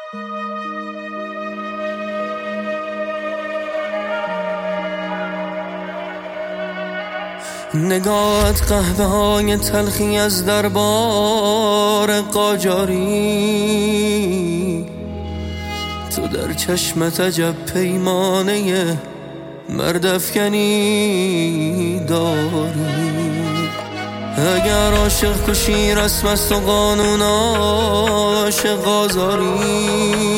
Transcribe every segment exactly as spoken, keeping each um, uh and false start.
نگاهت قهوه های تلخی از دربار قاجاری، تو در چشمت عجب پیمانه مرد افکنی داری. اگر عاشق کشی رسم است و قانون عاشق آزاری،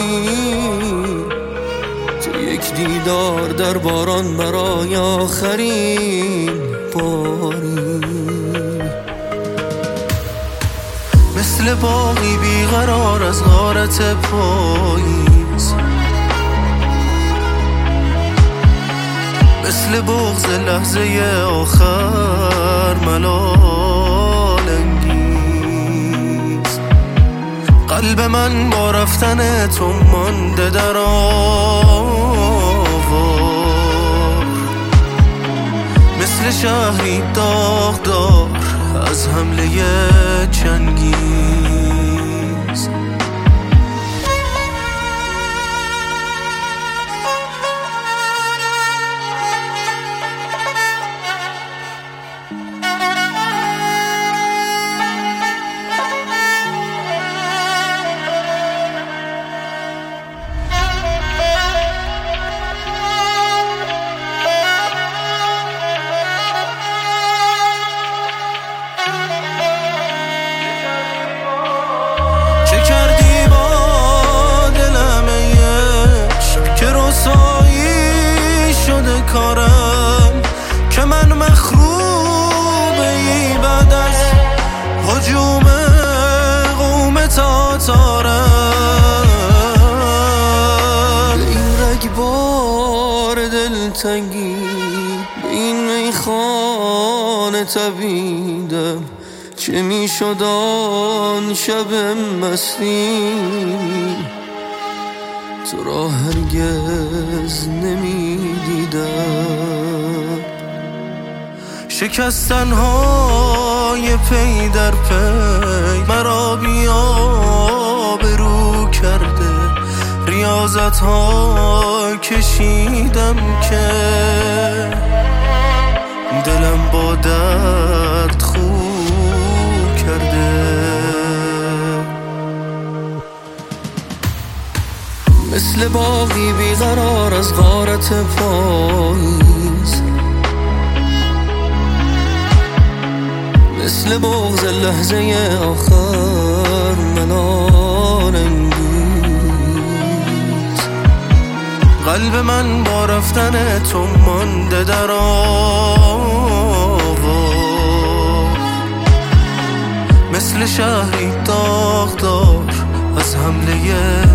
تو یک دیدار در باران برای آخرین باری. مثل باغی بیقرار از غارت پاییز، مثل بغض لحظه آخر ملال انگیز. قلب من با رفتن تو مانده در آوار، مثل شهری داغدار از حمله چنگیز. چه کردی با دلم عشق که رسوایی شده کارم، که من مخروبه ای بعد از هجوم قوم تاتارم. به این رگبار دلتنگی، به این میخانه تبیدم، چه می شد آن شب مستی تو را هرگز نمی دیدم. شکستن های پی در پی مرا بی آبرو کرده، ریاضت ها کشیدم که دلم با درد خوب کرده. مثل باغی بیقرار از غارت پاییز، مثل بغض لحظه آخر ملال انگیز. قلب من با رفتن تو مانده در آوار، مثل شهری داغدار از حمله